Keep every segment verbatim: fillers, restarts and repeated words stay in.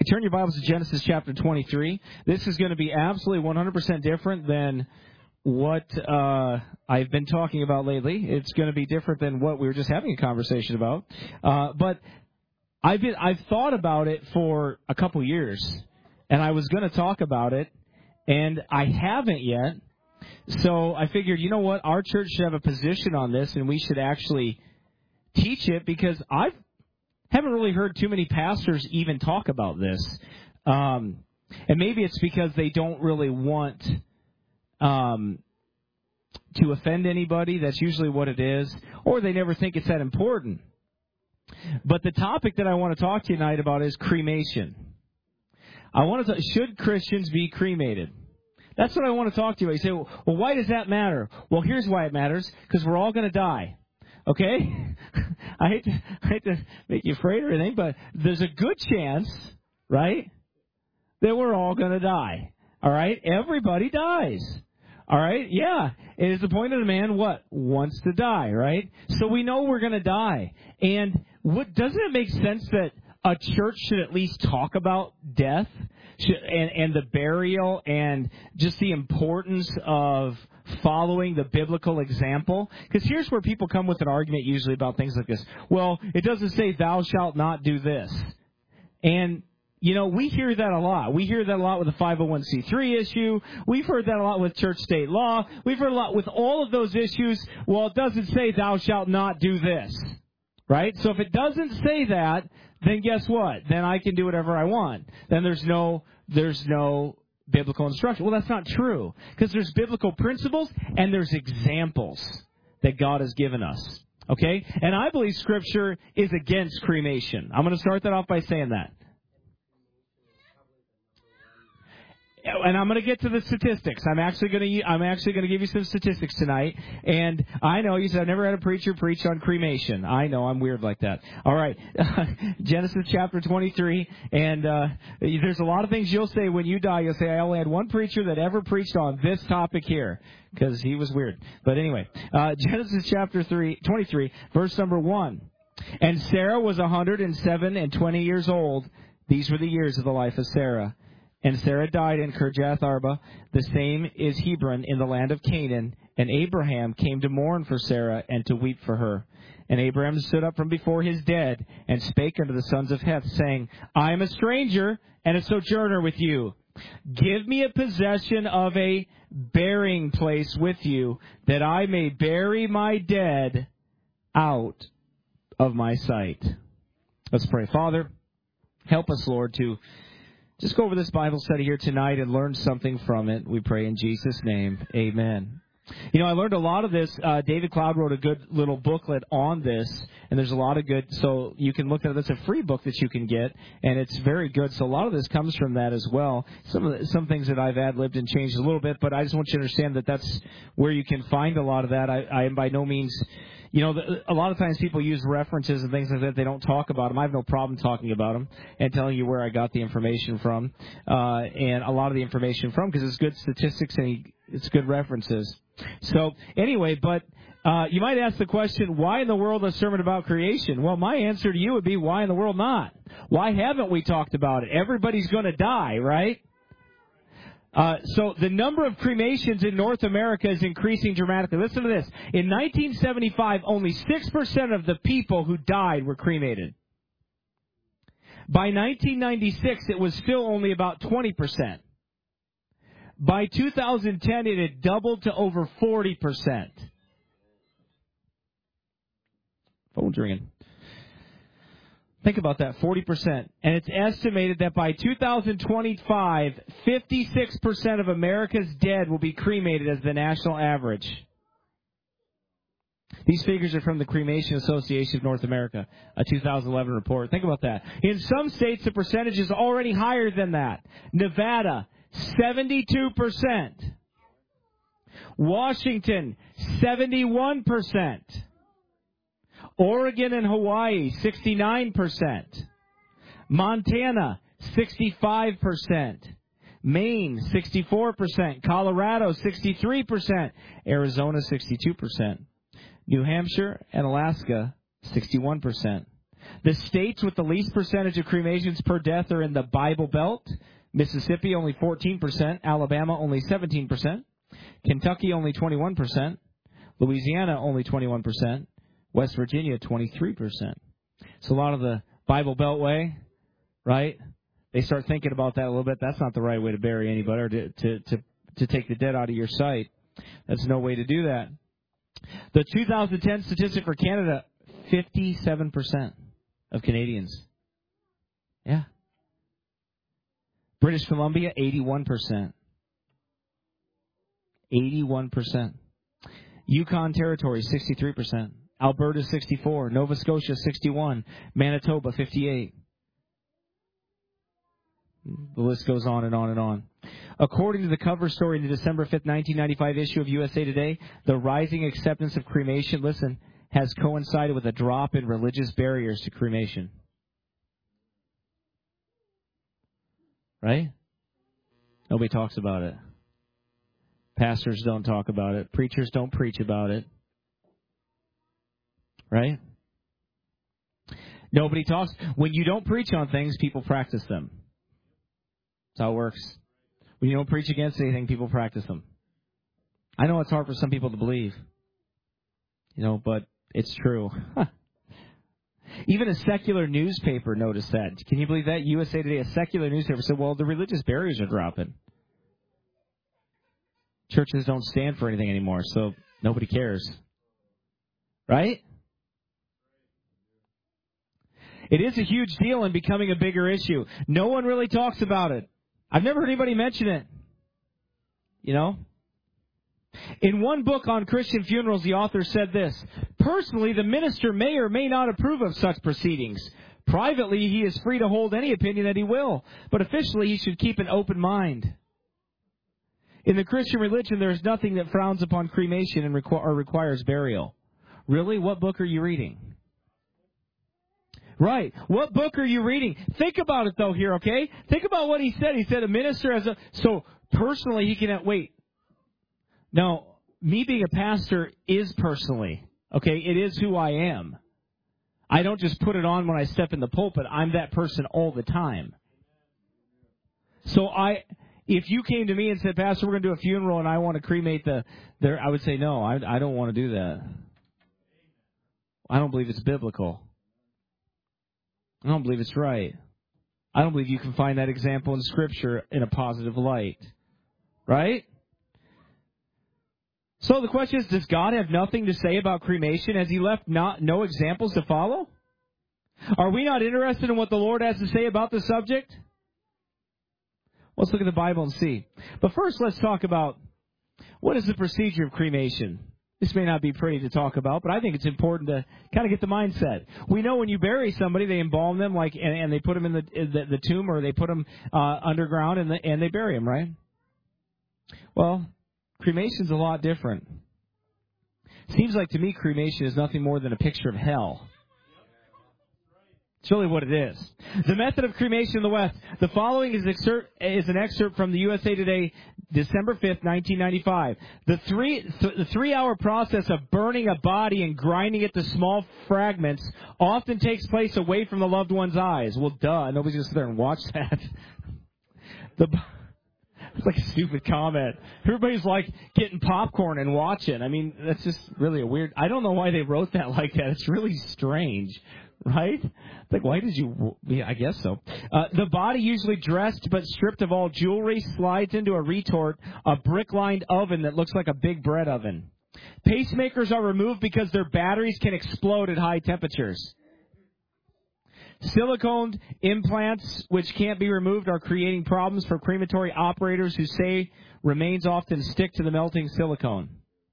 Turn your Bibles to Genesis chapter twenty-three. This is going to be absolutely one hundred percent different than what uh, I've been talking about lately. It's going to be different than what we were just having a conversation about. Uh, but I've been, I've thought about it for a couple years, and I was going to talk about it, and I haven't yet. So I figured, you know what, our church should have a position on this, and we should actually teach it, because I've haven't really heard too many pastors even talk about this. Um, and maybe it's because they don't really want um, to offend anybody. That's usually what it is. Or they never think it's that important. But the topic that I want to talk to you tonight about is cremation. I want to talk, should Christians be cremated? That's what I want to talk to you about. You say, well, why does that matter? Well, here's why it matters. Because we're all going to die. Okay? I hate to, I hate to make you afraid or anything, but there's a good chance, right, that we're all going to die. All right? Everybody dies. All right? Yeah. It is the point of the man, what? Wants to die, right? So we know we're going to die. And what doesn't it make sense that a church should at least talk about death should, and, and the burial and just the importance of following the biblical example? Because here's where people come with an argument usually about things like this. Well, it doesn't say thou shalt not do this. And, you know, we hear that a lot. We hear that a lot with the five oh one c three issue. We've heard that a lot with church state law. We've heard a lot with all of those issues. Well, it doesn't say thou shalt not do this. Right? So if it doesn't say that, then guess what? Then I can do whatever I want. Then there's no there's no biblical instruction. Well, that's not true, because there's biblical principles and there's examples that God has given us. Okay? And I believe Scripture is against cremation. I'm going to start that off by saying that. And I'm going to get to the statistics. I'm actually going to I'm actually going to give you some statistics tonight. And I know you said I've never had a preacher preach on cremation. I know I'm weird like that. All right, Genesis chapter twenty-three, and uh, there's a lot of things you'll say when you die. You'll say I only had one preacher that ever preached on this topic here, because he was weird. But anyway, uh, Genesis chapter three, twenty-three, verse number one. And Sarah was one hundred seven and twenty years old. These were the years of the life of Sarah. And Sarah died in Kirjath Arba, the same is Hebron, in the land of Canaan. And Abraham came to mourn for Sarah and to weep for her. And Abraham stood up from before his dead and spake unto the sons of Heth, saying, I am a stranger and a sojourner with you. Give me a possession of a burying place with you, that I may bury my dead out of my sight. Let's pray. Father, help us, Lord, to just go over this Bible study here tonight and learn something from it. We pray in Jesus' name. Amen. You know, I learned a lot of this. Uh, David Cloud wrote a good little booklet on this, and there's a lot of good, so you can look at it. It's a free book that you can get, and it's very good. So a lot of this comes from that as well. Some of the, some things that I've ad-libbed and changed a little bit, but I just want you to understand that that's where you can find a lot of that. I, I am by no means... You know, a lot of times people use references and things like that. They don't talk about them. I have no problem talking about them and telling you where I got the information from, uh, and a lot of the information from, because it's good statistics and it's good references. So anyway, but uh, you might ask the question, why in the world a sermon about creation? Well, my answer to you would be, why in the world not? Why haven't we talked about it? Everybody's going to die, right? Uh, so the number of cremations in North America is increasing dramatically. Listen to this. In nineteen seventy-five, only six percent of the people who died were cremated. By nineteen ninety-six, it was still only about twenty percent. By two thousand ten, it had doubled to over forty percent. Phone's ringing. Think about that, forty percent. And it's estimated that by two thousand twenty-five, fifty-six percent of America's dead will be cremated as the national average. These figures are from the Cremation Association of North America, a two thousand eleven report. Think about that. In some states, the percentage is already higher than that. Nevada, seventy-two percent. Washington, seventy-one percent. Oregon and Hawaii, sixty-nine percent. Montana, sixty-five percent. Maine, sixty-four percent. Colorado, sixty-three percent. Arizona, sixty-two percent. New Hampshire and Alaska, sixty-one percent. The states with the least percentage of cremations per death are in the Bible Belt. Mississippi, only fourteen percent. Alabama, only seventeen percent. Kentucky, only twenty-one percent. Louisiana, only twenty-one percent. West Virginia, twenty-three percent. So a lot of the Bible Beltway, right? They start thinking about that a little bit. That's not the right way to bury anybody or to, to, to, to take the dead out of your sight. That's no way to do that. The two thousand ten statistic for Canada, fifty-seven percent of Canadians. Yeah. British Columbia, eighty-one percent. eighty-one percent. Yukon Territory, sixty-three percent. Alberta, sixty-four. Nova Scotia, sixty-one. Manitoba, fifty-eight. The list goes on and on and on. According to the cover story in the December fifth, nineteen ninety-five issue of U S A Today, the rising acceptance of cremation, listen, has coincided with a drop in religious barriers to cremation. Right? Nobody talks about it. Pastors don't talk about it. Preachers don't preach about it. Right? Nobody talks. When you don't preach on things, people practice them. That's how it works. When you don't preach against anything, people practice them. I know it's hard for some people to believe, you know, but it's true. Even a secular newspaper noticed that. Can you believe that? U S A Today, a secular newspaper, said, well, the religious barriers are dropping. Churches don't stand for anything anymore, so nobody cares. Right? It is a huge deal and becoming a bigger issue. No one really talks about it. I've never heard anybody mention it. You know? In one book on Christian funerals, the author said this: personally, the minister may or may not approve of such proceedings. Privately, he is free to hold any opinion that he will, but officially he should keep an open mind. In the Christian religion, there is nothing that frowns upon cremation and requ- or requires burial. Really? What book are you reading? Right. What book are you reading? Think about it, though, here, okay? Think about what he said. He said a minister has a... So, personally, he can... Wait. No, me being a pastor is personally, okay? It is who I am. I don't just put it on when I step in the pulpit. I'm that person all the time. So, I... If you came to me and said, Pastor, we're going to do a funeral and I want to cremate the... There, I would say, no, I, I don't want to do that. I don't believe it's biblical. I don't believe it's right. I don't believe you can find that example in Scripture in a positive light. Right? So the question is, does God have nothing to say about cremation? Has He left not no examples to follow? Are we not interested in what the Lord has to say about the subject? Let's look at the Bible and see. But first, let's talk about what is the procedure of cremation. This may not be pretty to talk about, but I think it's important to kind of get the mindset. We know when you bury somebody, they embalm them, like, and, and they put them in the, in the the tomb, or they put them uh, underground, and, the, and they bury them, right? Well, cremation's a lot different. Seems like to me cremation is nothing more than a picture of hell. It's really what it is. The method of cremation in the West. The following is, excerpt, is an excerpt from the U S A Today, December fifth, nineteen ninety-five. The three th- the three-hour process of burning a body and grinding it to small fragments often takes place away from the loved one's eyes. Well, duh. Nobody's going to sit there and watch that. the It's like a stupid comment. Everybody's like getting popcorn and watching. I mean, that's just really a weird... I don't know why they wrote that like that. It's really strange. Right? Like, why did you... Yeah, I guess so. Uh, the body, usually dressed but stripped of all jewelry, slides into a retort, a brick-lined oven that looks like a big bread oven. Pacemakers are removed because their batteries can explode at high temperatures. Silicone implants, which can't be removed, are creating problems for crematory operators who say remains often stick to the melting silicone.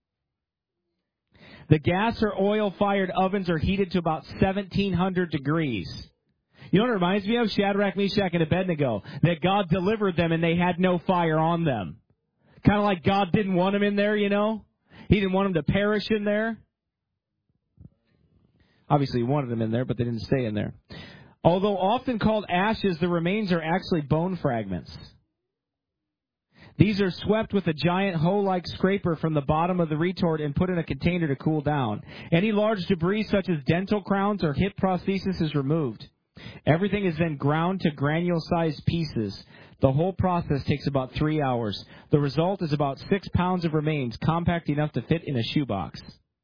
The gas or oil-fired ovens are heated to about seventeen hundred degrees. You know what it reminds me of? Shadrach, Meshach, and Abednego. That God delivered them and they had no fire on them. Kind of like God didn't want them in there, you know? He didn't want them to perish in there. Obviously, He wanted them in there, but they didn't stay in there. Although often called ashes, the remains are actually bone fragments. These are swept with a giant hoe-like scraper from the bottom of the retort and put in a container to cool down. Any large debris such as dental crowns or hip prosthesis is removed. Everything is then ground to granule-sized pieces. The whole process takes about three hours. The result is about six pounds of remains, compact enough to fit in a shoebox.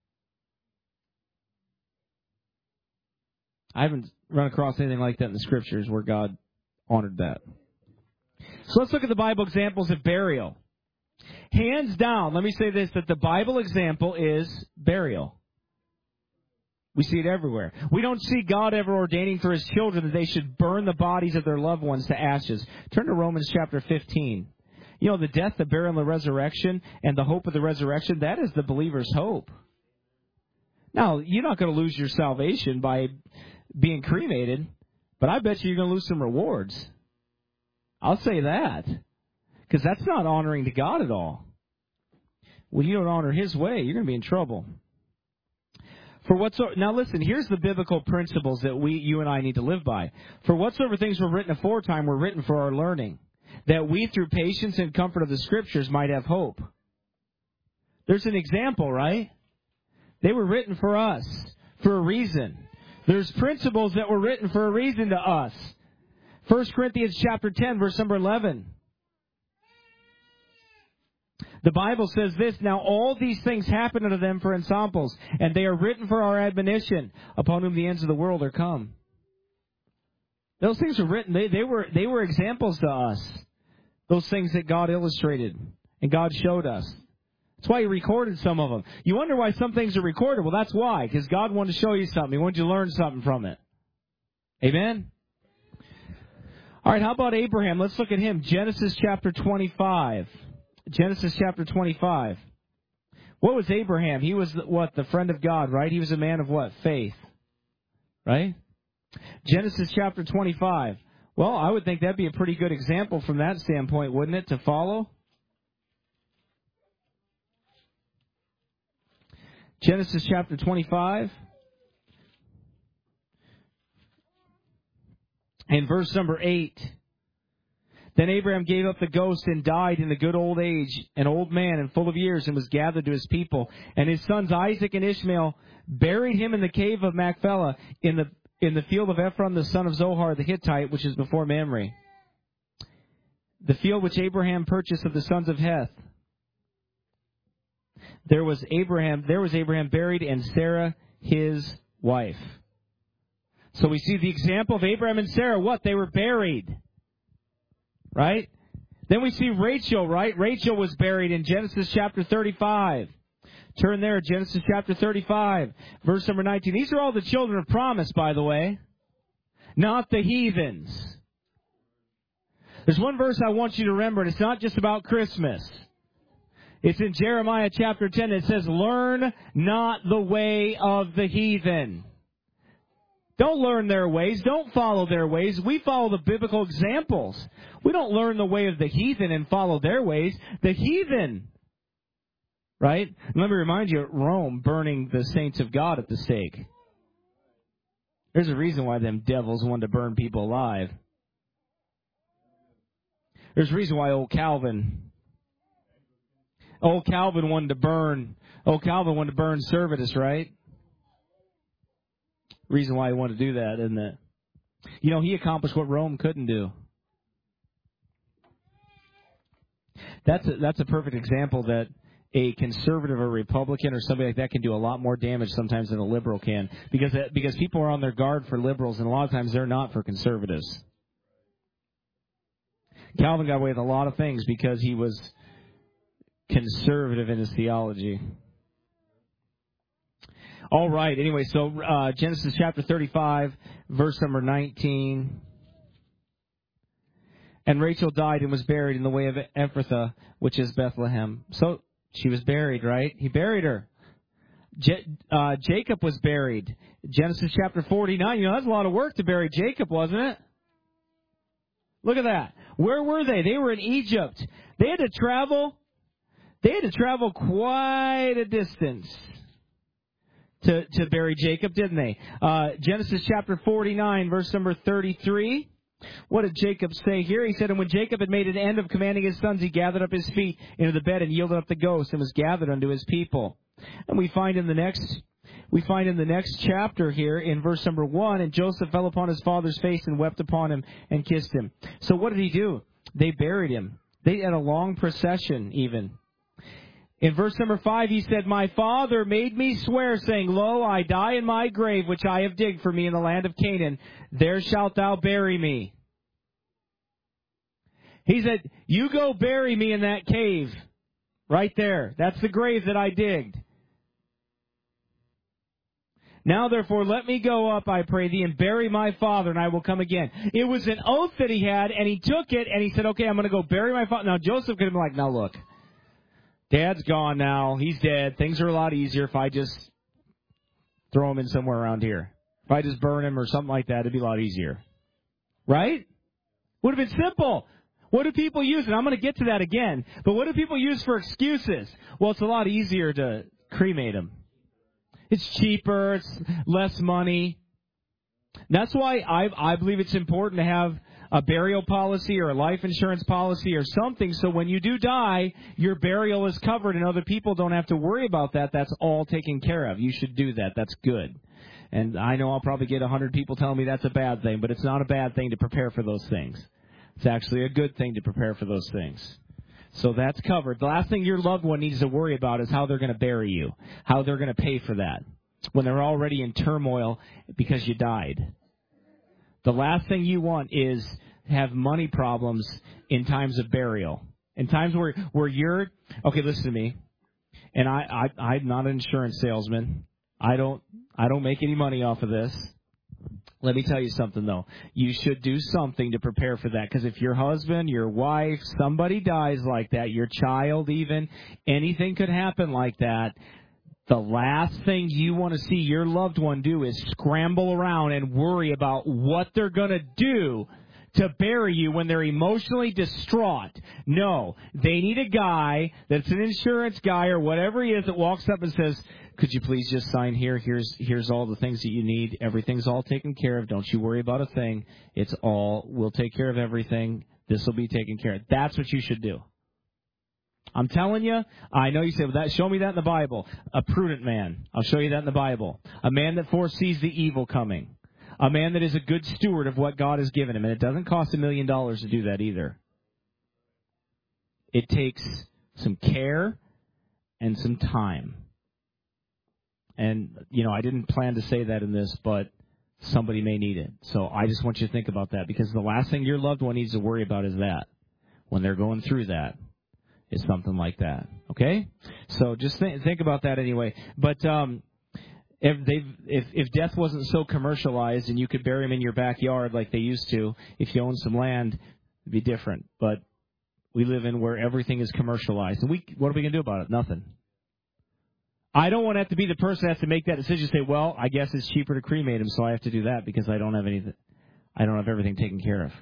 I haven't run across anything like that in the Scriptures where God honored that. So let's look at the Bible examples of burial. Hands down, let me say this, that the Bible example is burial. We see it everywhere. We don't see God ever ordaining for His children that they should burn the bodies of their loved ones to ashes. Turn to Romans chapter fifteen. You know, the death, the burial, and the resurrection, and the hope of the resurrection, that is the believer's hope. Now, you're not going to lose your salvation by being cremated, but I bet you you're going to lose some rewards. I'll say that, because that's not honoring to God at all. When you don't honor His way, you're going to be in trouble. For whatsoever, now listen, here's the biblical principles that we, you and I need to live by. For whatsoever things were written aforetime were written for our learning, that we through patience and comfort of the Scriptures might have hope. There's an example, right? They were written for us, for a reason. There's principles that were written for a reason to us. First Corinthians chapter ten, verse number eleven. The Bible says this, now all these things happen unto them for ensamples, and they are written for our admonition, upon whom the ends of the world are come. Those things were written, they, they were they were examples to us. Those things that God illustrated and God showed us. That's why He recorded some of them. You wonder why some things are recorded. Well, that's why, because God wanted to show you something. He wanted you to learn something from it. Amen? All right, how about Abraham? Let's look at him. Genesis chapter twenty-five. Genesis chapter twenty-five. What was Abraham? He was, what, the friend of God, right? He was a man of what? Faith. Right? Genesis chapter twenty-five. Well, I would think that'd be a pretty good example from that standpoint, wouldn't it, to follow? Genesis chapter twenty-five. In verse number eight. Then Abraham gave up the ghost and died in the good old age, an old man and full of years, and was gathered to his people. And his sons Isaac and Ishmael buried him in the cave of Machpelah in the in the field of Ephron the son of Zohar the Hittite, which is before Mamre. The field which Abraham purchased of the sons of Heth. There was Abraham, there was Abraham buried, and Sarah his wife. So we see the example of Abraham and Sarah. What? They were buried. Right? Then we see Rachel, right? Rachel was buried in Genesis chapter thirty-five. Turn there, Genesis chapter thirty-five, verse number nineteen. These are all the children of promise, by the way. Not the heathens. There's one verse I want you to remember, and it's not just about Christmas. It's in Jeremiah chapter ten. It says, learn not the way of the heathen. Don't learn their ways. Don't follow their ways. We follow the biblical examples. We don't learn the way of the heathen and follow their ways. The heathen, right? And let me remind you, Rome burning the saints of God at the stake. There's a reason why them devils wanted to burn people alive. There's a reason why old Calvin, old Calvin wanted to burn, old Calvin wanted to burn Servetus, right? Reason why he wanted to do that, isn't it? You know, he accomplished what Rome couldn't do. That's a, that's a perfect example that a conservative or Republican or somebody like that can do a lot more damage sometimes than a liberal can, because because people are on their guard for liberals, and a lot of times they're not for conservatives. Calvin got away with a lot of things because he was conservative in his theology. All right. Anyway, so uh, Genesis chapter thirty-five, verse number nineteen. And Rachel died and was buried in the way of Ephrathah, which is Bethlehem. So she was buried, right? He buried her. Je- uh, Jacob was buried. Genesis chapter forty-nine. You know, that's a lot of work to bury Jacob, wasn't it? Look at that. Where were they? They were in Egypt. They had to travel. They had to travel quite a distance to, to bury Jacob, didn't they? Uh, Genesis chapter forty-nine, verse number thirty-three. What did Jacob say here? He said, and when Jacob had made an end of commanding his sons, he gathered up his feet into the bed and yielded up the ghost and was gathered unto his people. And we find in the next, we find in the next chapter here in verse number one, and Joseph fell upon his father's face and wept upon him and kissed him. So what did he do? They buried him. They had a long procession even. In verse number five, he said, my father made me swear, saying, lo, I die in my grave, which I have digged for me in the land of Canaan. There shalt thou bury me. He said, you go bury me in that cave. Right there. That's the grave that I digged. Now, therefore, let me go up, I pray thee, and bury my father, and I will come again. It was an oath that he had, and he took it, and he said, okay, I'm going to go bury my father. Now, Joseph could have been like, now look, Dad's gone now. He's dead. Things are a lot easier if I just throw him in somewhere around here. If I just burn him or something like that, it'd be a lot easier. Right? Would have been simple. What do people use? And I'm going to get to that again. But what do people use for excuses? Well, it's a lot easier to cremate him. It's cheaper. It's less money. That's why I, I believe it's important to have a burial policy or a life insurance policy or something, so when you do die, your burial is covered and other people don't have to worry about that. That's all taken care of. You should do that. That's good. And I know I'll probably get a hundred people telling me that's a bad thing, but it's not a bad thing to prepare for those things. It's actually a good thing to prepare for those things. So that's covered. The last thing your loved one needs to worry about is how they're going to bury you, how they're going to pay for that when they're already in turmoil because you died. The last thing you want is have money problems in times of burial. In times where, where you're, okay, listen to me, and I, I, I'm not an insurance salesman. I don't, I don't make any money off of this. Let me tell you something, though. You should do something to prepare for that, because if your husband, your wife, somebody dies like that, your child even, anything could happen like that. The last thing you want to see your loved one do is scramble around and worry about what they're going to do to bury you when they're emotionally distraught. No, they need a guy that's an insurance guy or whatever he is that walks up and says, could you please just sign here? Here's here's all the things that you need. Everything's all taken care of. Don't you worry about a thing. It's all, we'll take care of everything. This will be taken care of. That's what you should do. I'm telling you, I know you say, well, that, show me that in the Bible. A prudent man. I'll show you that in the Bible. A man that foresees the evil coming. A man that is a good steward of what God has given him. And it doesn't cost a million dollars to do that either. It takes some care and some time. And, you know, I didn't plan to say that in this, but somebody may need it. So I just want you to think about that, because the last thing your loved one needs to worry about is that. When they're going through that, is something like that. Okay? So just think, think about that anyway. But um, if they've if if death wasn't so commercialized and you could bury them in your backyard like they used to, if you own some land, it'd be different. But we live in where everything is commercialized. And we what are we going to do about it? Nothing. I don't want to have to be the person that has to make that decision. Say, well, I guess it's cheaper to cremate him, so I have to do that because I don't have anything. I don't have everything taken care of.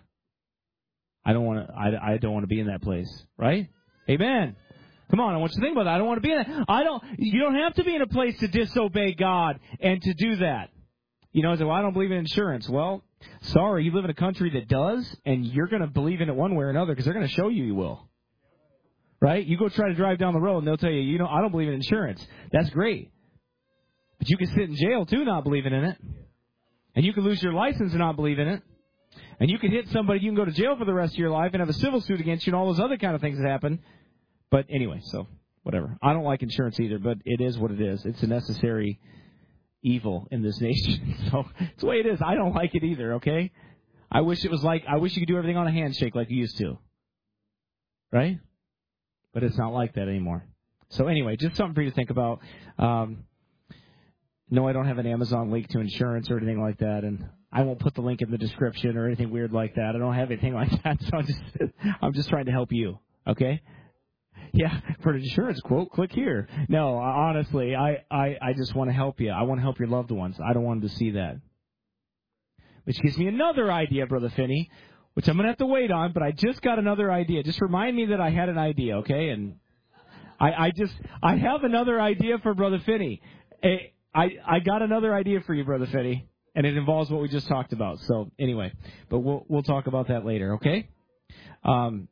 I don't want to. I, I don't want to be in that place, right? Amen. Come on, I want you to think about that. I don't want to be in that. I don't. You don't have to be in a place to disobey God and to do that. You know, say, well, I don't believe in insurance. Well, sorry, you live in a country that does, and you're going to believe in it one way or another because they're going to show you you will. Right? You go try to drive down the road, and they'll tell you, you know, I don't believe in insurance. That's great. But you can sit in jail, too, not believing in it. And you can lose your license and not believe in it. And you can hit somebody, you can go to jail for the rest of your life and have a civil suit against you and all those other kind of things that happen. But anyway, so whatever. I don't like insurance either, but it is what it is. It's a necessary evil in this nation. So it's the way it is. I don't like it either, okay? I wish it was like, I wish you could do everything on a handshake like you used to. Right? But it's not like that anymore. So anyway, just something for you to think about. Um, no, I don't have an Amazon link to insurance or anything like that, and I won't put the link in the description or anything weird like that. I don't have anything like that, so I'm just, I'm just trying to help you, okay? Yeah, for an insurance quote, click here. No, honestly, I, I, I just want to help you. I want to help your loved ones. I don't want them to see that. Which gives me another idea, Brother Finney, which I'm going to have to wait on, but I just got another idea. Just remind me that I had an idea, okay? And I, I just, I have another idea for Brother Finney. I, I got another idea for you, Brother Finney. And it involves what we just talked about. So anyway, but we'll we'll talk about that later, okay? Um,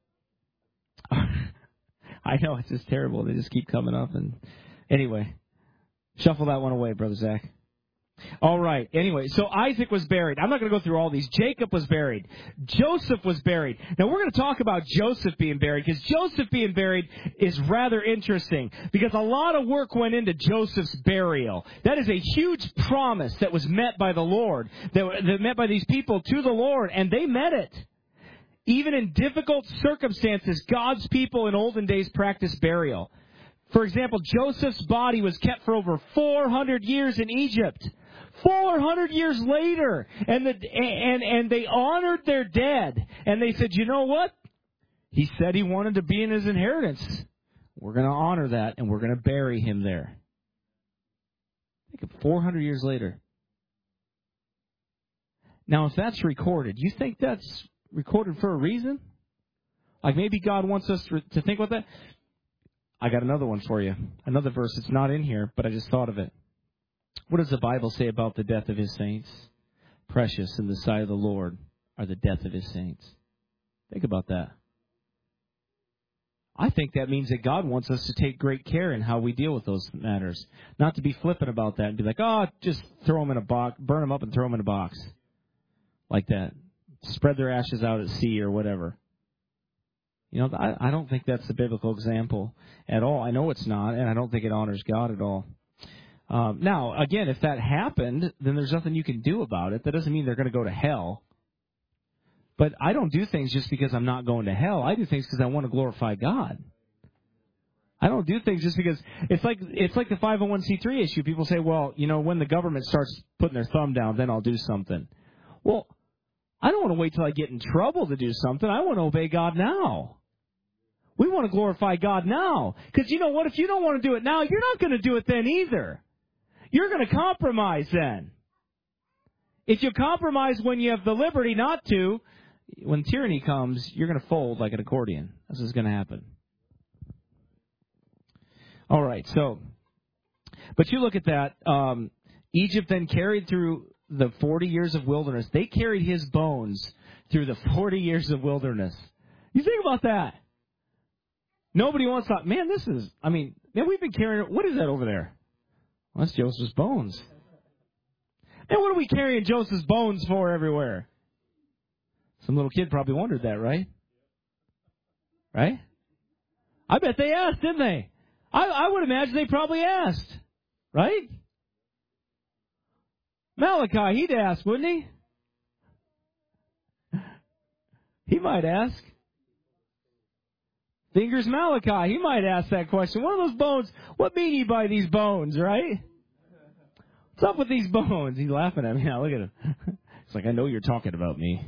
I know, it's just terrible. They just keep coming up. And anyway, shuffle that one away, Brother Zach. All right. Anyway, so Isaac was buried. I'm not going to go through all these. Jacob was buried. Joseph was buried. Now, we're going to talk about Joseph being buried, because Joseph being buried is rather interesting, because a lot of work went into Joseph's burial. That is a huge promise that was met by the Lord, that, that met by these people to the Lord, and they met it. Even in difficult circumstances, God's people in olden days practiced burial. For example, Joseph's body was kept for over four hundred years in Egypt. four hundred years later, and the and and they honored their dead, and they said, you know what? He said he wanted to be in his inheritance. We're going to honor that, and we're going to bury him there. Think of four hundred years later. Now, if that's recorded, you think that's recorded for a reason? Like maybe God wants us to think about that? I got another one for you. Another verse. It's not in here, but I just thought of it. What does the Bible say about the death of his saints? Precious in the sight of the Lord are the death of his saints. Think about that. I think that means that God wants us to take great care in how we deal with those matters. Not to be flippant about that and be like, oh, just throw them in a box, burn them up and throw them in a box. Like that. Spread their ashes out at sea or whatever. You know, I, I don't think that's the biblical example at all. I know it's not, and I don't think it honors God at all. Um, now, again, if that happened, then there's nothing you can do about it. That doesn't mean they're going to go to hell. But I don't do things just because I'm not going to hell. I do things because I want to glorify God. I don't do things just because it's like it's like the five oh one c three issue. People say, well, you know, when the government starts putting their thumb down, then I'll do something. Well, I don't want to wait till I get in trouble to do something. I want to obey God now. We want to glorify God now. Because you know what? If you don't want to do it now, you're not going to do it then either. You're going to compromise then. If you compromise when you have the liberty not to, when tyranny comes, you're going to fold like an accordion. This is going to happen. All right, so, but you look at that. Um, Egypt then carried through the forty years of wilderness. They carried his bones through the forty years of wilderness. You think about that. Nobody wants to, man, this is, I mean, man, we've been carrying, what is that over there? Well, that's Joseph's bones. And what are we carrying Joseph's bones for everywhere? Some little kid probably wondered that, right? Right? I bet they asked, didn't they? I, I would imagine they probably asked. Right? Malachi, he'd ask, wouldn't he? He might ask. Fingers Malachi, he might ask that question. What are those bones? What mean ye by these bones, right? What's up with these bones? He's laughing at me now. Look at him. It's like, I know you're talking about me.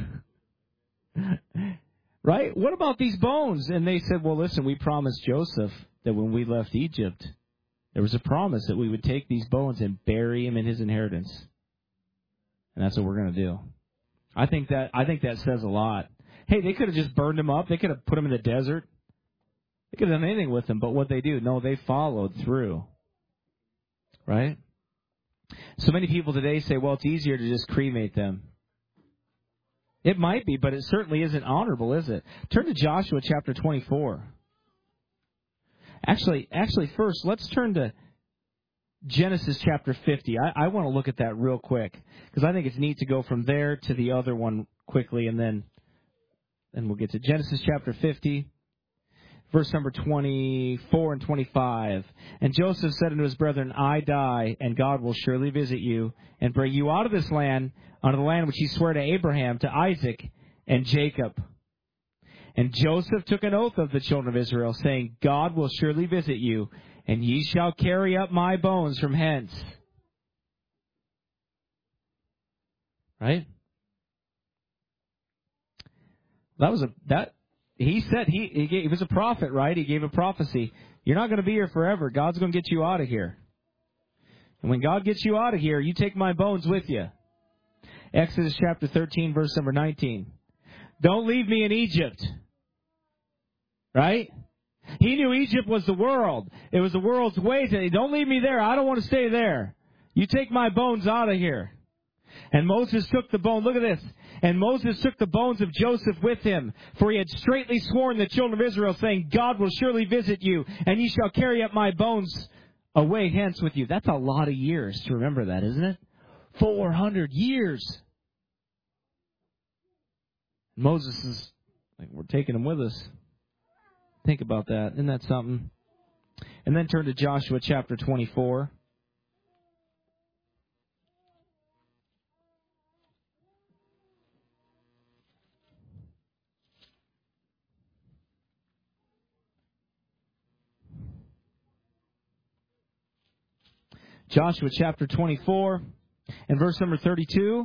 Right? What about these bones? And they said, well, listen, we promised Joseph that when we left Egypt, there was a promise that we would take these bones and bury him in his inheritance. And that's what we're going to do. I think that I think that says a lot. Hey, they could have just burned him up. They could have put him in the desert. They could have done anything with him. But what they do, no, they followed through. Right? So many people today say, well, it's easier to just cremate them. It might be, but it certainly isn't honorable, is it? Turn to Joshua chapter twenty-four. Actually, actually, first, let's turn to Genesis chapter fifty. I, I want to look at that real quick, because I think it's neat to go from there to the other one quickly, and then and we'll get to Genesis chapter fifty, verse number twenty-four and twenty-five. And Joseph said unto his brethren, I die, and God will surely visit you, and bring you out of this land, unto the land which he sware to Abraham, to Isaac, and Jacob. And Joseph took an oath of the children of Israel, saying, God will surely visit you, and ye shall carry up my bones from hence. Right? That was a that he said he he, gave, he was a prophet, right? He gave a prophecy. You're not going to be here forever. God's going to get you out of here. And when God gets you out of here, you take my bones with you. Exodus chapter thirteen, verse number nineteen. Don't leave me in Egypt. Right? He knew Egypt was the world. It was the world's ways. Don't leave me there. I don't want to stay there. You take my bones out of here. And Moses took the bone, look at this, and Moses took the bones of Joseph with him, for he had straitly sworn the children of Israel, saying, God will surely visit you, and ye shall carry up my bones away hence with you. That's a lot of years to remember that, isn't it? Four hundred years. Moses is like, we're taking them with us. Think about that. Isn't that something? And then turn to Joshua chapter twenty-four. Joshua chapter twenty-four and verse number thirty-two.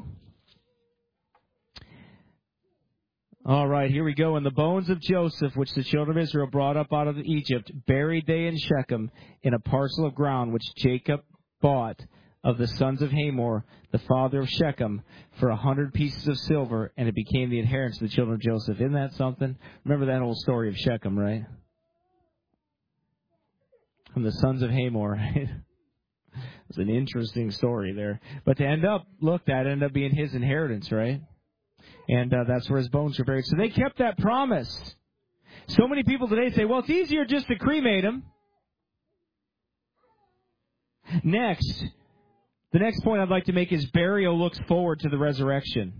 All right, here we go. And the bones of Joseph, which the children of Israel brought up out of Egypt, buried they in Shechem in a parcel of ground which Jacob bought of the sons of Hamor, the father of Shechem, for a hundred pieces of silver, and it became the inheritance of the children of Joseph. Isn't that something? Remember that old story of Shechem, right? From the sons of Hamor, right? It's an interesting story there. But to end up, look, that ended up being his inheritance, right? And uh, that's where his bones were buried. So they kept that promise. So many people today say, well, it's easier just to cremate him. Next, the next point I'd like to make is burial looks forward to the resurrection.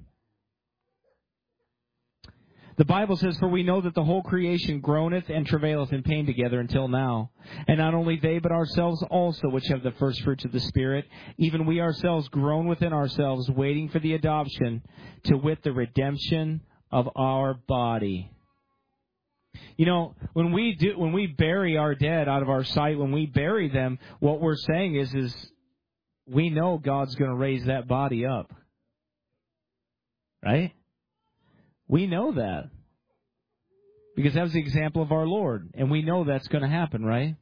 The Bible says, for we know that the whole creation groaneth and travaileth in pain together until now. And not only they, but ourselves also, which have the first fruits of the Spirit, even we ourselves groan within ourselves, waiting for the adoption, to wit, the redemption of our body. You know, when we do, when we bury our dead out of our sight, when we bury them, what we're saying is, is we know God's going to raise that body up. Right? We know that. Because that was the example of our Lord. And we know that's going to happen, right?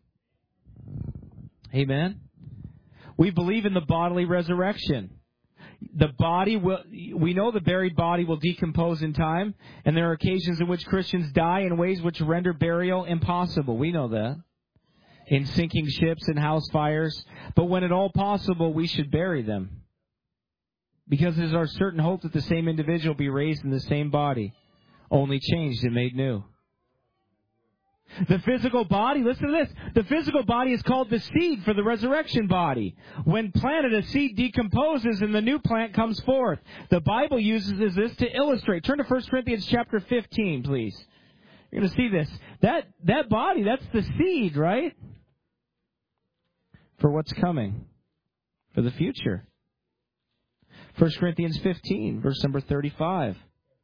Amen? We believe in the bodily resurrection. The body will, we know the buried body will decompose in time. And there are occasions in which Christians die in ways which render burial impossible. We know that. In sinking ships and house fires. But when at all possible, we should bury them. Because it is our certain hope that the same individual be raised in the same body, only changed and made new. The physical body, listen to this, the physical body is called the seed for the resurrection body. When planted, a seed decomposes and the new plant comes forth. The Bible uses this to illustrate. Turn to First Corinthians chapter fifteen, please. You're going to see this. That, that body, that's the seed, right? For what's coming. For the future. First Corinthians fifteen, verse number thirty-five.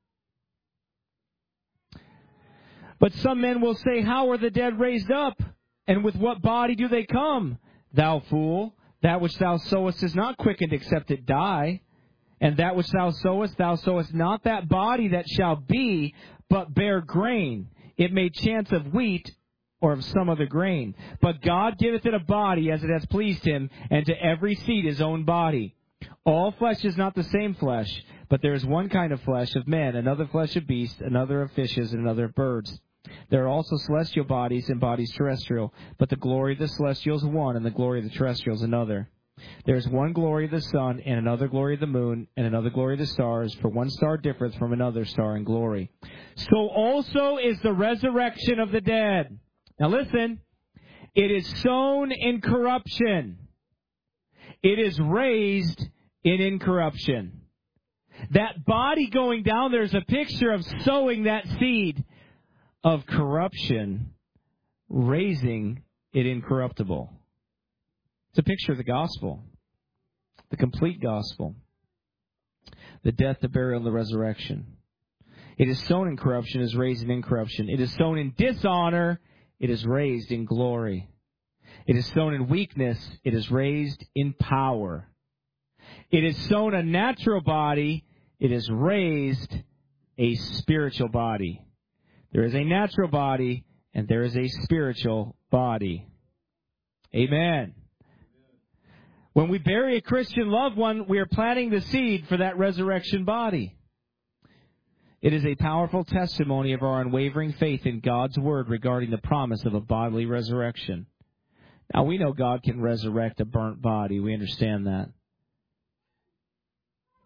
But some men will say, how are the dead raised up? And with what body do they come? Thou fool, that which thou sowest is not quickened except it die. And that which thou sowest, thou sowest not that body that shall be, but bear grain. It may chance of wheat or of some other grain. But God giveth it a body as it has pleased him, and to every seed his own body. All flesh is not the same flesh, but there is one kind of flesh of men, another flesh of beasts, another of fishes, and another of birds. There are also celestial bodies and bodies terrestrial, but the glory of the celestial is one, and the glory of the terrestrial is another. There is one glory of the sun, and another glory of the moon, and another glory of the stars, for one star differeth from another star in glory. So also is the resurrection of the dead. Now listen, it is sown in corruption. It is raised in incorruption. That body going down, there's a picture of sowing that seed of corruption, raising it incorruptible. It's a picture of the gospel, the complete gospel, the death, the burial, and the resurrection. It is sown in corruption, is raised in incorruption. It is sown in dishonor, it is raised in glory. It is sown in weakness, it is raised in power. It is sown a natural body, it is raised a spiritual body. There is a natural body, and there is a spiritual body. Amen. When we bury a Christian loved one, we are planting the seed for that resurrection body. It is a powerful testimony of our unwavering faith in God's word regarding the promise of a bodily resurrection. Now, we know God can resurrect a burnt body. We understand that.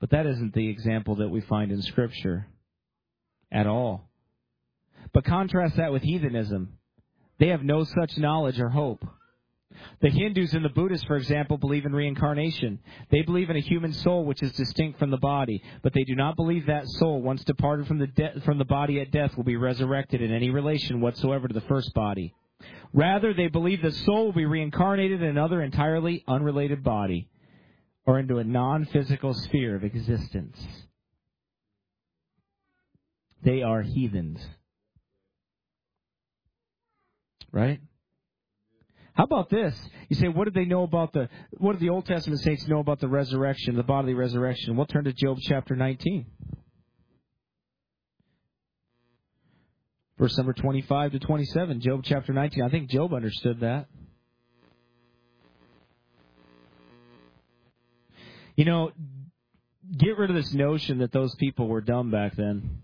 But that isn't the example that we find in Scripture at all. But contrast that with heathenism. They have no such knowledge or hope. The Hindus and the Buddhists, for example, believe in reincarnation. They believe in a human soul which is distinct from the body, but they do not believe that soul, once departed from the de- from the body at death, will be resurrected in any relation whatsoever to the first body. Rather, they believe the soul will be reincarnated in another entirely unrelated body, or into a non-physical sphere of existence. They are heathens. Right? How about this? You say, what did they know about the, what did the Old Testament saints know about the resurrection, the bodily resurrection? We'll turn to Job chapter nineteen. Verse number twenty-five to twenty-seven, Job chapter nineteen. I think Job understood that. You know, get rid of this notion that those people were dumb back then.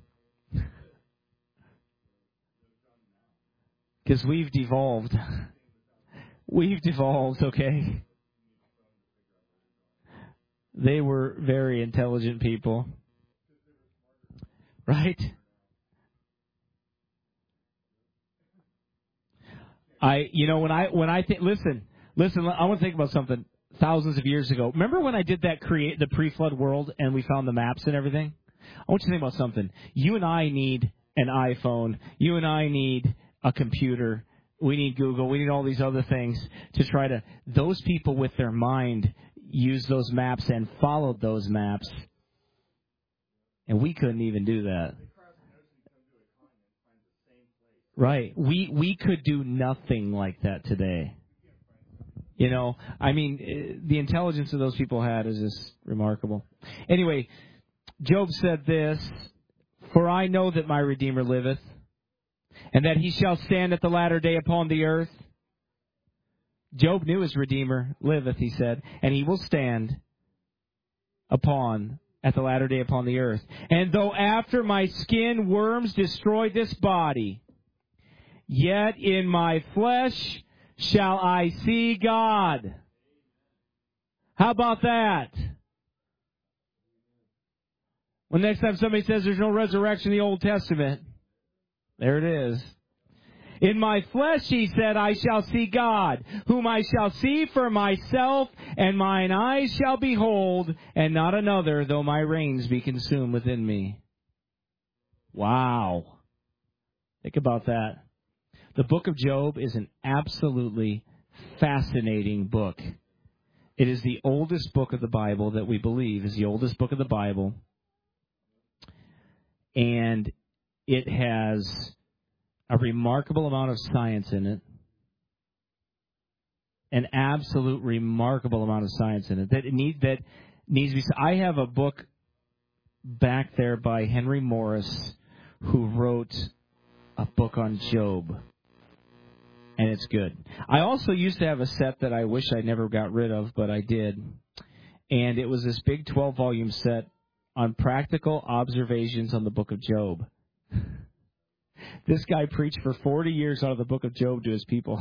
Because we've devolved. We've devolved, okay? They were very intelligent people. Right? I, you know, when I, when I think, listen, listen, I want to think about something thousands of years ago. Remember when I did that create, the pre-flood world and we found the maps and everything? I want you to think about something. You and I need an iPhone. You and I need a computer. We need Google. We need all these other things to try to... Those people with their mind used those maps and followed those maps. And we couldn't even do that. Right. We we could do nothing like that today. You know, I mean, the intelligence that those people had is just remarkable. Anyway, Job said this, "For I know that my Redeemer liveth, and that he shall stand at the latter day upon the earth." Job knew his Redeemer liveth, he said, and he will stand upon, at the latter day upon the earth. "And though after my skin worms destroy this body, yet in my flesh shall I see God." How about that? When next time somebody says there's no resurrection in the Old Testament, there it is. "In my flesh," he said, "I shall see God, whom I shall see for myself, and mine eyes shall behold, and not another, though my reins be consumed within me." Wow. Think about that. The book of Job is an absolutely fascinating book. It is the oldest book of the Bible that we believe is the oldest book of the Bible. And it has a remarkable amount of science in it. An absolute remarkable amount of science in it. That it need, that needs to be. I have a book back there by Henry Morris, who wrote a book on Job. And it's good. I also used to have a set that I wish I never got rid of, but I did. And it was this big twelve-volume set on practical observations on the book of Job. This guy preached for forty years out of the book of Job to his people.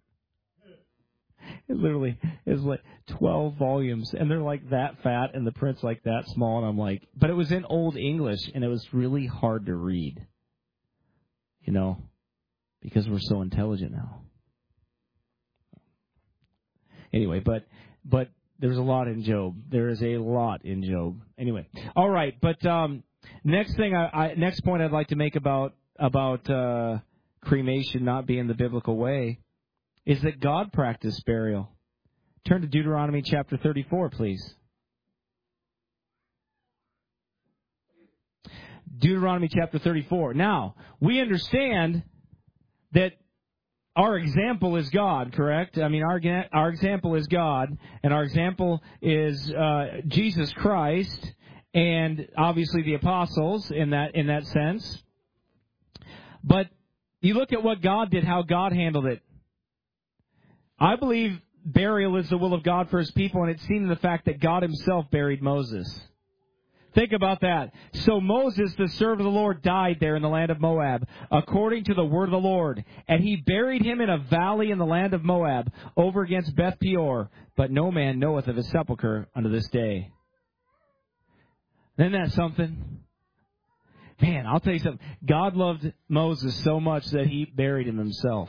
It literally is like twelve volumes, and they're like that fat, and the print's like that small, and I'm like, but it was in Old English, and it was really hard to read, you know, because we're so intelligent now. Anyway, but but there's a lot in Job. There is a lot in Job. Anyway, all right, but um, next thing, I, I next point I'd like to make about about uh, cremation not being the biblical way is that God practiced burial. Turn to Deuteronomy chapter thirty-four, please. Deuteronomy chapter thirty-four. Now, we understand that our example is God, correct? I mean, our our example is God, and our example is uh, Jesus Christ, and obviously the apostles in that in that sense. But you look at what God did, how God handled it. I believe burial is the will of God for His people, and it's seen in the fact that God Himself buried Moses. Think about that. So Moses, the servant of the Lord, died there in the land of Moab, according to the word of the Lord. And he buried him in a valley in the land of Moab, over against Beth Peor. But no man knoweth of his sepulchre unto this day. Isn't that something? Man, I'll tell you something. God loved Moses so much that he buried him himself.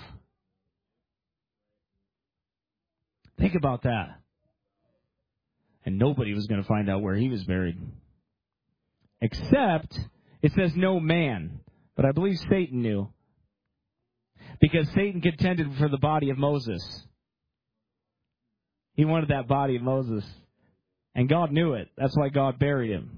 Think about that. And nobody was going to find out where he was buried. Except, it says no man. But I believe Satan knew. Because Satan contended for the body of Moses. He wanted that body of Moses. And God knew it. That's why God buried him.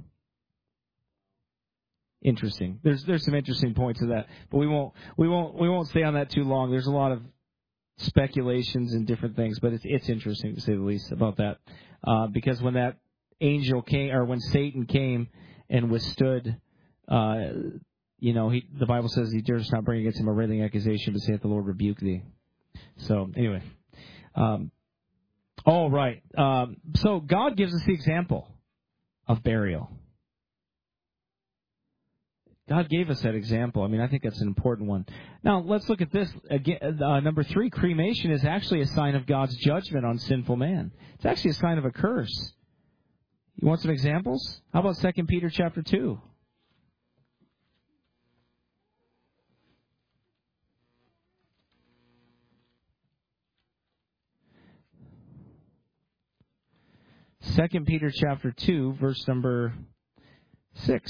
Interesting. There's there's some interesting points to that. But we won't we won't we won't stay on that too long. There's a lot of speculations and different things, but it's it's interesting to say the least about that. Uh, because when that angel came, or when Satan came and withstood, uh, you know, he, the Bible says he dares not bring against him a railing accusation, but saith the Lord rebuke thee. So anyway, um, all right. Um, so God gives us the example of burial. God gave us that example. I mean, I think that's an important one. Now, let's look at this. Again, uh, number three, cremation is actually a sign of God's judgment on sinful man. It's actually a sign of a curse. You want some examples? How about Second Peter chapter two? Second Peter chapter two, verse number six.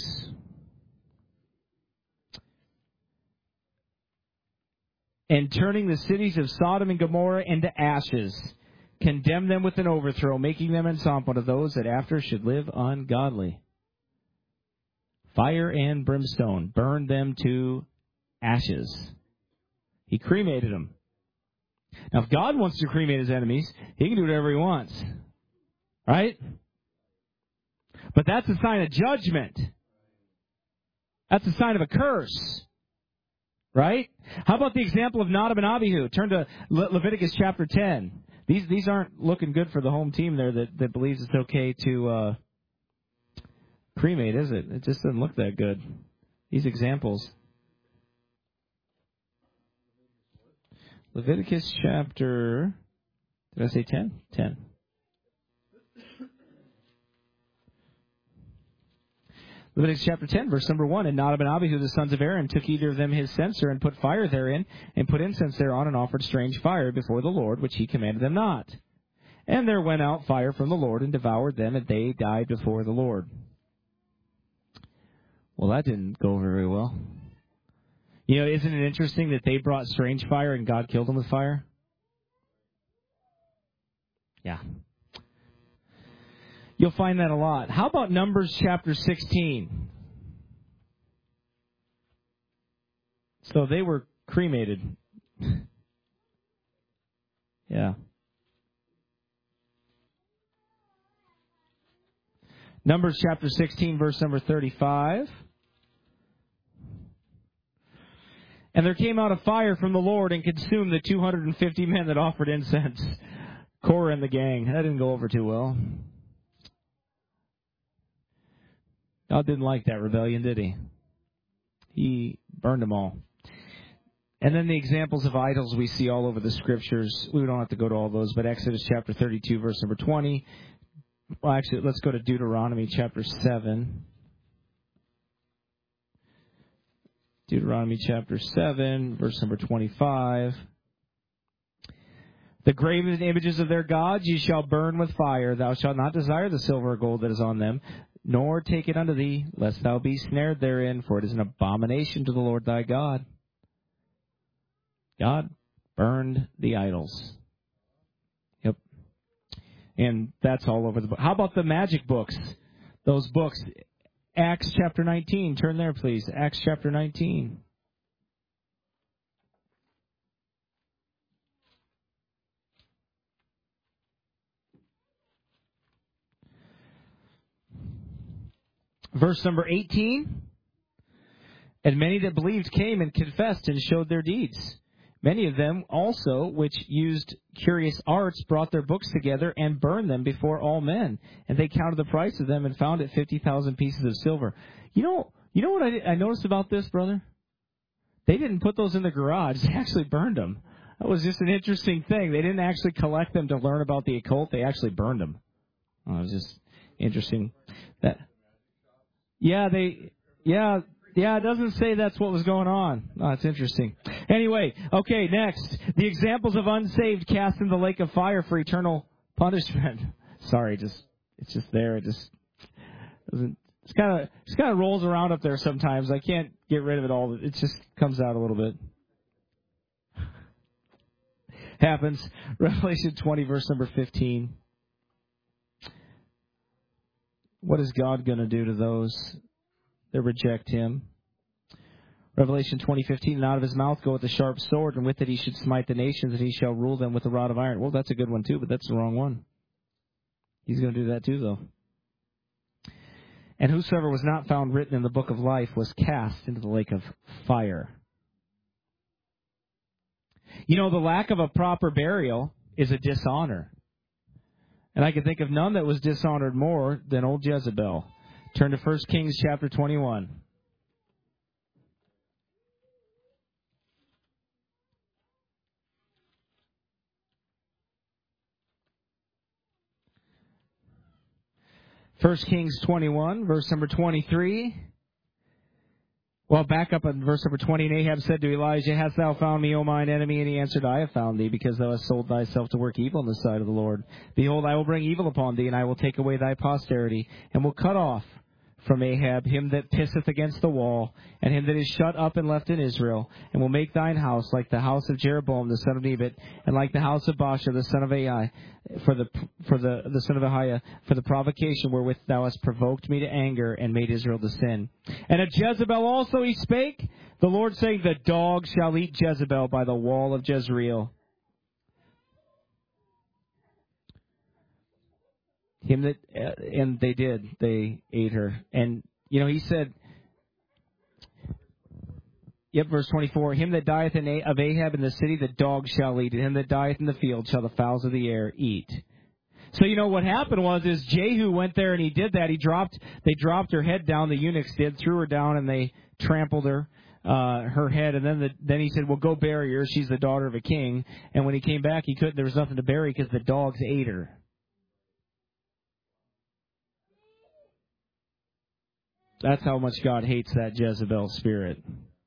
And turning the cities of Sodom and Gomorrah into ashes, condemn them with an overthrow, making them ensample to those that after should live ungodly. Fire and brimstone, burn them to ashes. He cremated them. Now, if God wants to cremate his enemies, he can do whatever he wants. Right? But that's a sign of judgment. That's a sign of a curse. Right? How about the example of Nadab and Abihu? Turn to Le- Leviticus chapter ten. These these aren't looking good for the home team there that, that believes it's okay to uh, cremate, is it? It just doesn't look that good. These examples. Leviticus chapter, did I say ten? ten. Leviticus chapter ten, verse number one. And Nadab and Abihu, the sons of Aaron, took either of them his censer and put fire therein, and put incense thereon, and offered strange fire before the Lord, which he commanded them not. And there went out fire from the Lord, and devoured them, and they died before the Lord. Well, that didn't go very well. You know, isn't it interesting that they brought strange fire, and God killed them with fire? Yeah. You'll find that a lot. How about Numbers chapter sixteen? So they were cremated. Yeah. Numbers chapter sixteen, verse number thirty-five. And there came out a fire from the Lord and consumed the two hundred fifty men that offered incense. Korah and the gang. That didn't go over too well. God didn't like that rebellion, did he? He burned them all. And then the examples of idols we see all over the Scriptures. We don't have to go to all those, but Exodus chapter thirty-two, verse number twenty. Well, actually, let's go to Deuteronomy chapter seven. Deuteronomy chapter seven, verse number twenty-five. The graven images of their gods ye shall burn with fire. Thou shalt not desire the silver or gold that is on them, nor take it unto thee, lest thou be snared therein, for it is an abomination to the Lord thy God. God burned the idols. Yep. And that's all over the book. How about the magic books? Those books. Acts chapter nineteen. Turn there, please. Acts chapter nineteen. Verse number eighteen. And many that believed came and confessed and showed their deeds. Many of them also, which used curious arts, brought their books together and burned them before all men. And they counted the price of them and found it fifty thousand pieces of silver. You know, you know what I, I noticed about this, brother? They didn't put those in the garage. They actually burned them. That was just an interesting thing. They didn't actually collect them to learn about the occult. They actually burned them. Oh, it was just interesting. That Yeah, they, yeah, yeah, it doesn't say that's what was going on. Oh, it's interesting. Anyway, okay, next. The examples of unsaved cast in the lake of fire for eternal punishment. Sorry, just, it's just there. It just doesn't, it's kind of, it's kind of rolls around up there sometimes. I can't get rid of it all. It just comes out a little bit. Happens. Revelation twenty, verse number fifteen. What is God going to do to those that reject Him? Revelation twenty fifteen, and out of his mouth goeth a sharp sword, and with it he should smite the nations, and he shall rule them with a rod of iron. Well, that's a good one too, but that's the wrong one. He's going to do that too, though. And whosoever was not found written in the book of life was cast into the lake of fire. You know, the lack of a proper burial is a dishonor. And I can think of none that was dishonored more than old Jezebel. Turn to First Kings chapter twenty-one. First Kings twenty-one, verse number twenty-three. Well, back up in verse number twenty. And Ahab said to Elijah, Hast thou found me, O mine enemy? And he answered, I have found thee, because thou hast sold thyself to work evil in the sight of the Lord. Behold, I will bring evil upon thee, and I will take away thy posterity, and will cut off from Ahab him that pisseth against the wall, and him that is shut up and left in Israel, and will make thine house like the house of Jeroboam the son of Nebat, and like the house of Baasha the son of Ai, for the for the the son of Ahiah, for the provocation wherewith thou hast provoked me to anger, and made Israel to sin. And of Jezebel also he spake, the Lord saying, The dog shall eat Jezebel by the wall of Jezreel. Him that, uh, and they did. They ate her. And, you know, he said, yep, verse twenty-four, Him that dieth in a- of Ahab in the city, the dog shall eat, and him that dieth in the field shall the fowls of the air eat. So, you know, what happened was, is Jehu went there and he did that. He dropped, they dropped her head down, the eunuchs did, threw her down, and they trampled her, uh, her head. And then the, then he said, well, go bury her. She's the daughter of a king. And when he came back, he couldn't, there was nothing to bury because the dogs ate her. That's how much God hates that Jezebel spirit.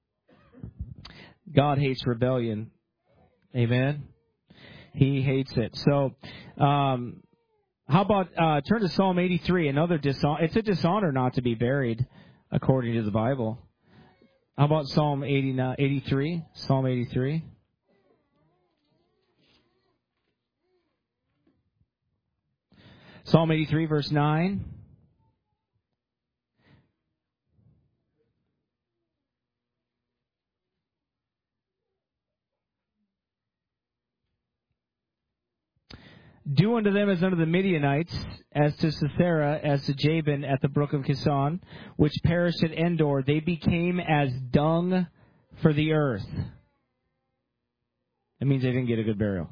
God hates rebellion. Amen? He hates it. So, um, how about, uh, turn to Psalm eighty-three, another dishonor. It's a dishonor not to be buried, according to the Bible. How about Psalm eighty-three? Psalm eighty-three. Psalm eighty-three, verse nine. Do unto them as unto the Midianites, as to Sisera, as to Jabin at the brook of Kison, which perished at Endor. They became as dung for the earth. That means they didn't get a good burial.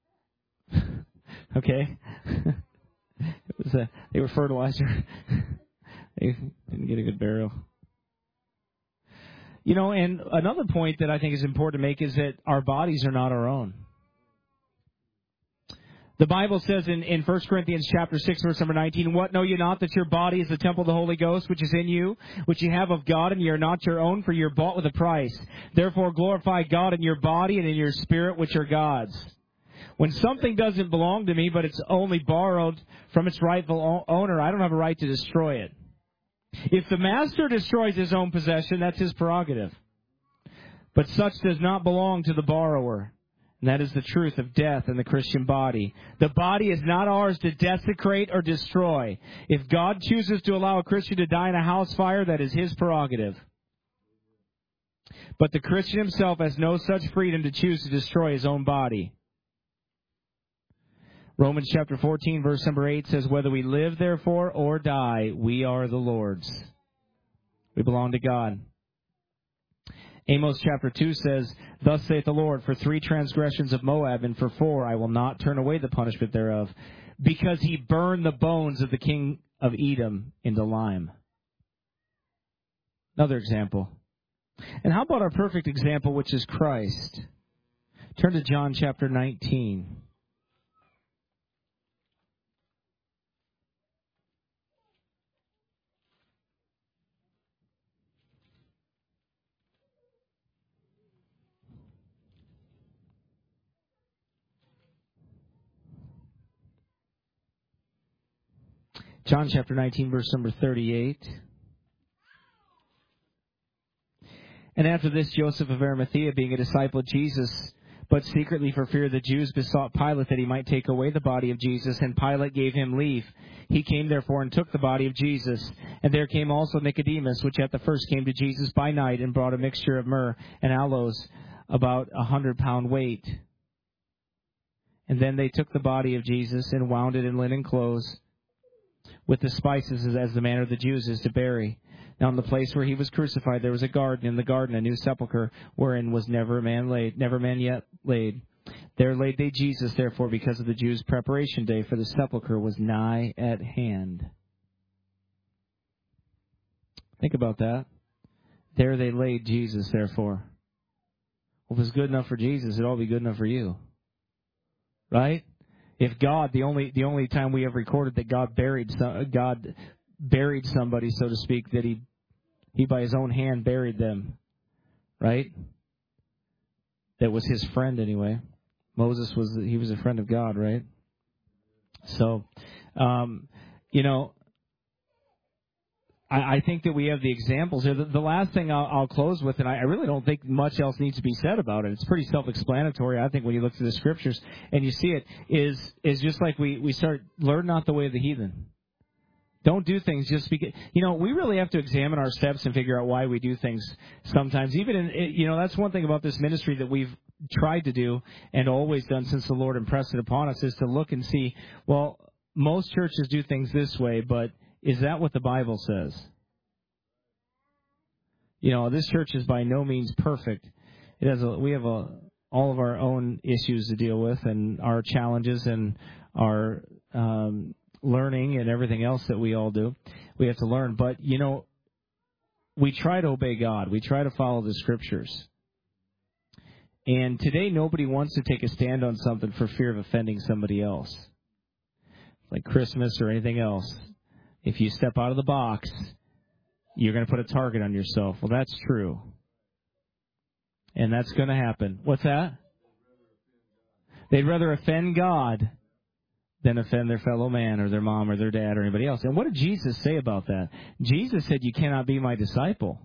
Okay? It was a, they were fertilizer. They didn't get a good burial. You know, and another point that I think is important to make is that our bodies are not our own. The Bible says in, in First Corinthians chapter six, verse number nineteen, What know you not, that your body is the temple of the Holy Ghost, which is in you, which you have of God, and ye are not your own, for ye are bought with a price. Therefore glorify God in your body and in your spirit, which are God's. When something doesn't belong to me, but it's only borrowed from its rightful owner, I don't have a right to destroy it. If the master destroys his own possession, that's his prerogative. But such does not belong to the borrower. And that is the truth of death in the Christian body. The body is not ours to desecrate or destroy. If God chooses to allow a Christian to die in a house fire, that is his prerogative. But the Christian himself has no such freedom to choose to destroy his own body. Romans chapter fourteen, verse number eight says, Whether we live, therefore, or die, we are the Lord's. We belong to God. Amos chapter two says, Thus saith the Lord, for three transgressions of Moab, and for four I will not turn away the punishment thereof, because he burned the bones of the king of Edom into lime. Another example. And how about our perfect example, which is Christ? Turn to John chapter nineteen. John chapter nineteen, verse number thirty-eight. And after this, Joseph of Arimathea, being a disciple of Jesus, but secretly for fear of the Jews, besought Pilate that he might take away the body of Jesus, and Pilate gave him leave. He came therefore and took the body of Jesus. And there came also Nicodemus, which at the first came to Jesus by night, and brought a mixture of myrrh and aloes, about a hundred pound weight. And then they took the body of Jesus and wound it in linen clothes, with the spices, as the manner of the Jews is to bury. Now in the place where he was crucified there was a garden, in the garden a new sepulchre, wherein was never man laid, never man yet laid. There laid they Jesus, therefore, because of the Jews' preparation day, for the sepulchre was nigh at hand. Think about that. There they laid Jesus, therefore. Well, if it's good enough for Jesus, it'll all be good enough for you. Right? If God, the only the only time we have recorded that God buried some, God buried somebody, so to speak, that he he by his own hand buried them, right? That was his friend anyway. Moses was he was a friend of God, right? So, um, you know, I, I think that we have the examples here. The, the last thing I'll, I'll close with, and I, I really don't think much else needs to be said about it. It's pretty self-explanatory, I think, when you look through the Scriptures and you see it, is is just like we, we start, learn not the way of the heathen. Don't do things just because, you know, we really have to examine our steps and figure out why we do things sometimes. Even in, you know, that's one thing about this ministry that we've tried to do and always done since the Lord impressed it upon us, is to look and see, well, most churches do things this way, but is that what the Bible says? You know, this church is by no means perfect. It has a, we have a, all of our own issues to deal with, and our challenges and our um, learning and everything else that we all do. We have to learn. But, you know, we try to obey God. We try to follow the Scriptures. And today nobody wants to take a stand on something for fear of offending somebody else, like Christmas or anything else. If you step out of the box, you're going to put a target on yourself. Well, that's true. And that's going to happen. What's that? They'd rather offend God than offend their fellow man or their mom or their dad or anybody else. And what did Jesus say about that? Jesus said, you cannot be my disciple.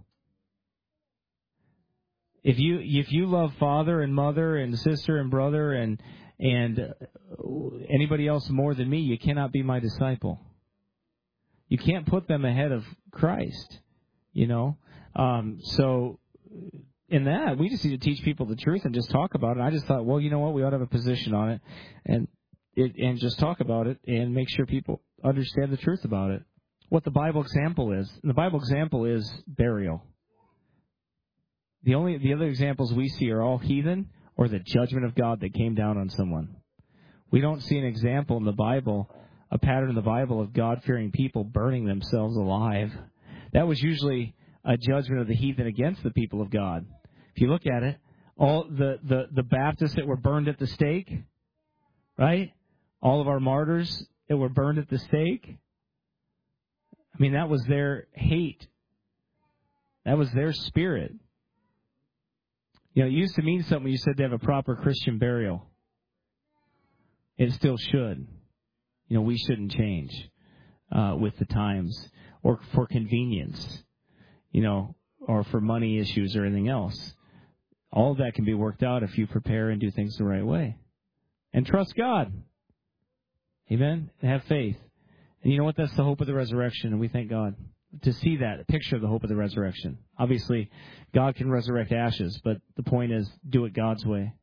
If you if you love father and mother and sister and brother and and anybody else more than me, you cannot be my disciple. You can't put them ahead of Christ, you know. Um, so in that, we just need to teach people the truth and just talk about it. I just thought, well, you know what, we ought to have a position on it and it, and just talk about it and make sure people understand the truth about it. What the Bible example is. And the Bible example is burial. The only the other examples we see are all heathen or the judgment of God that came down on someone. We don't see an example in the Bible, a pattern in the Bible of God-fearing people burning themselves alive. That was usually a judgment of the heathen against the people of God. If you look at it, all the, the, the Baptists that were burned at the stake, right? All of our martyrs that were burned at the stake. I mean, that was their hate. That was their spirit. You know, it used to mean something when you said to have a proper Christian burial. It still should. You know, we shouldn't change uh, with the times or for convenience, you know, or for money issues or anything else. All of that can be worked out if you prepare and do things the right way. And trust God. Amen? And have faith. And you know what? That's the hope of the resurrection, and we thank God to see that, a picture of the hope of the resurrection. Obviously, God can resurrect ashes, but the point is, do it God's way.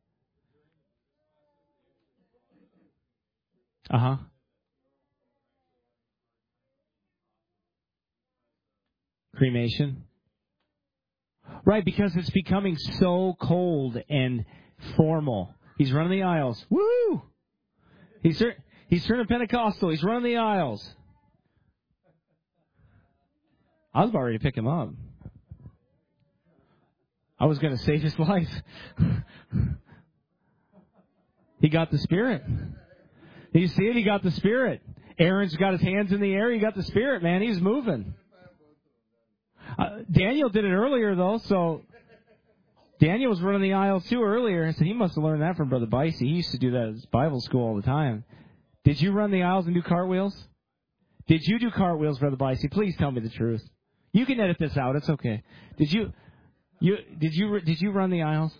Uh-huh. Cremation. Right, because it's becoming so cold and formal. He's running the aisles. Woo! He's, tur- he's turning Pentecostal. He's running the aisles. I was about ready to pick him up. I was going to save his life. He got the Spirit. You see it? He got the Spirit. Aaron's got his hands in the air. He got the Spirit, man. He's moving. Uh, Daniel did it earlier, though, so Daniel was running the aisles, too, earlier. I said, he must have learned that from Brother Bicey. He used to do that at his Bible school all the time. Did you run the aisles and do cartwheels? Did you do cartwheels, Brother Bicey? Please tell me the truth. You can edit this out. It's okay. Did you? You did you did you run the aisles?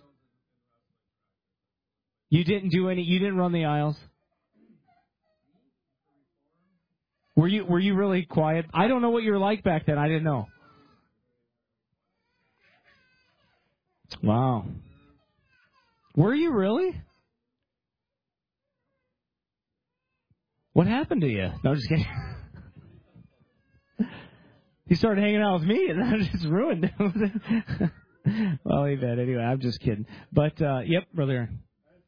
You didn't do any. You didn't run the aisles. Were you were you really quiet? I don't know what you were like back then. I didn't know. Wow. Were you really? What happened to you? No, I'm just kidding. You started hanging out with me, and that just ruined it. Well, amen. Anyway, I'm just kidding. But, uh, yep, Brother Aaron.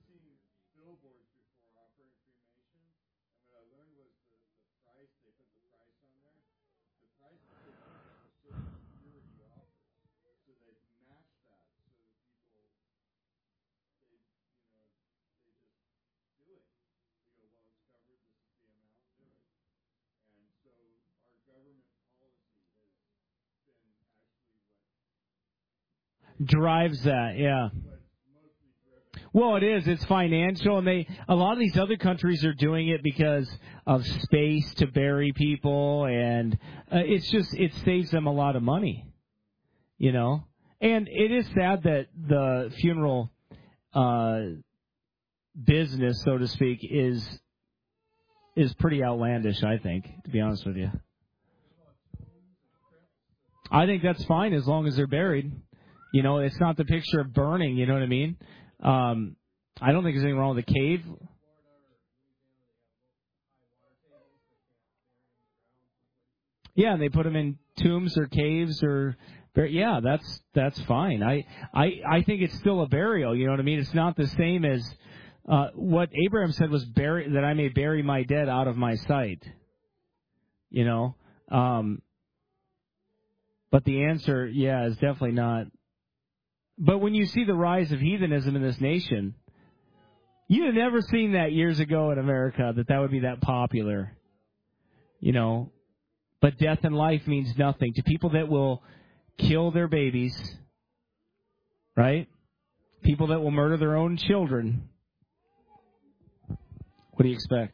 Drives that, yeah. Well, it is. It's financial, and they a lot of these other countries are doing it because of space to bury people, and uh, it's just it saves them a lot of money, you know. And it is sad that the funeral uh, business, so to speak, is is pretty outlandish. I think, to be honest with you, I think that's fine as long as they're buried. You know, it's not the picture of burning, you know what I mean? Um, I don't think there's anything wrong with the cave. Yeah, and they put them in tombs or caves or... Yeah, that's that's fine. I, I, I think it's still a burial, you know what I mean? It's not the same as... Uh, what Abraham said was bury, that I may bury my dead out of my sight. You know? Um, but the answer, yeah, is definitely not... But when you see the rise of heathenism in this nation, you'd have never seen that years ago in America, that that would be that popular, you know. But death and life means nothing to people that will kill their babies, right? People that will murder their own children. What do you expect?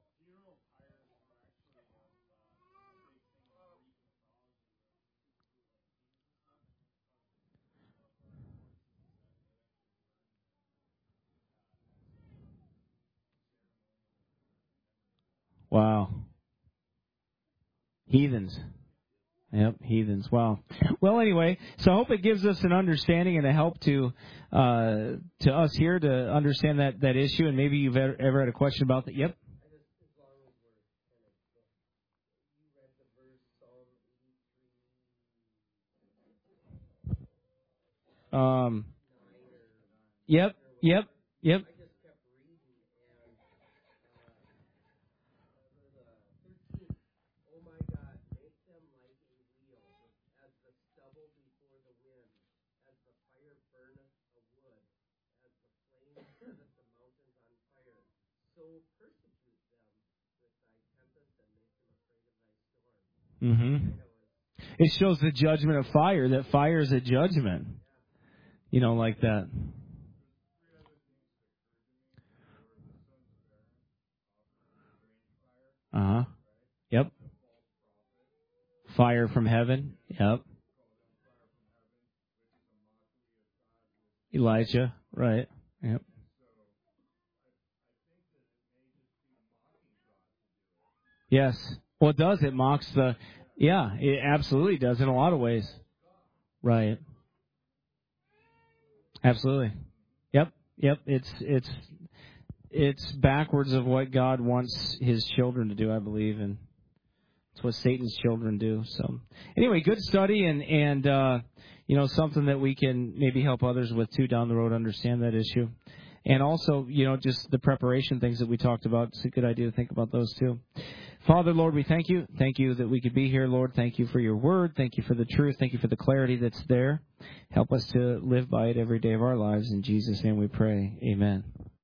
Wow. Heathens. Yep, heathens. Wow. Well, anyway, so I hope it gives us an understanding and a help to uh, to us here to understand that, that issue. And maybe you've ever, ever had a question about that. Yep. Um. Yep. Yep. Yep. Mm-hmm. It shows the judgment of fire, that fire is a judgment. You know, like that. Uh-huh. Yep. Fire from heaven. Yep. Elijah. Right. Yep. Yes. Well, it does. It mocks the... Yeah, it absolutely does in a lot of ways. Right. Absolutely. Yep. Yep. It's it's it's backwards of what God wants His children to do, I believe, and it's what Satan's children do. So, anyway, good study and and uh, you know, something that we can maybe help others with too down the road understand that issue, and also, you know, just the preparation things that we talked about. It's a good idea to think about those too. Father, Lord, we thank you. Thank you that we could be here, Lord. Thank you for your word. Thank you for the truth. Thank you for the clarity that's there. Help us to live by it every day of our lives. In Jesus' name we pray. Amen.